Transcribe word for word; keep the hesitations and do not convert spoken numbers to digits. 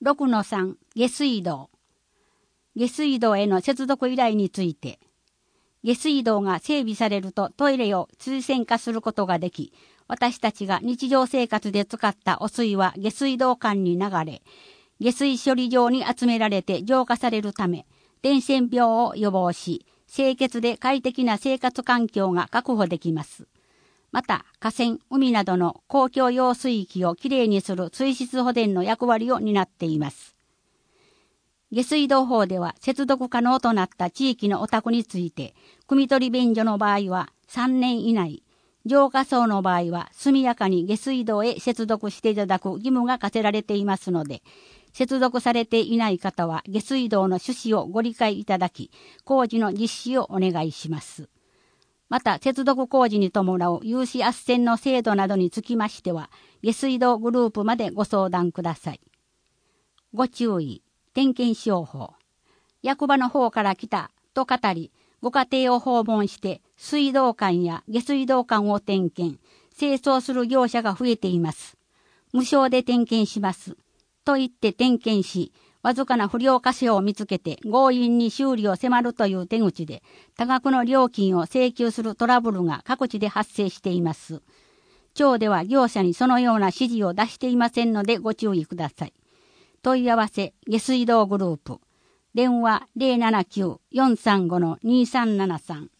ろくのさん 下水道。下水道への接続依頼について、下水道が整備されるとトイレを水洗化することができ、私たちが日常生活で使った汚水は下水道管に流れ、下水処理場に集められて浄化されるため、伝染病を予防し、清潔で快適な生活環境が確保できます。また、河川、海などの公共用水域をきれいにする水質保全の役割を担っています。下水道法では接続可能となった地域のお宅について、汲み取り便所の場合はさんねん以内、浄化槽の場合は速やかに下水道へ接続していただく義務が課せられていますので、接続されていない方は下水道の趣旨をご理解いただき、工事の実施をお願いします。また、接続工事に伴う有刺斡旋の制度などにつきましては、下水道グループまでご相談ください。ご注意、点検商法。役場の方から来たと語り、ご家庭を訪問して水道管や下水道管を点検、清掃する業者が増えています。無償で点検します。と言って点検し、わずかな不良箇所を見つけて強引に修理を迫るという手口で多額の料金を請求するトラブルが各地で発生しています。町では業者にそのような指示を出していませんのでご注意ください。問い合わせ下水道グループ。電話 ゼロななきゅう よんさんご にさんななさん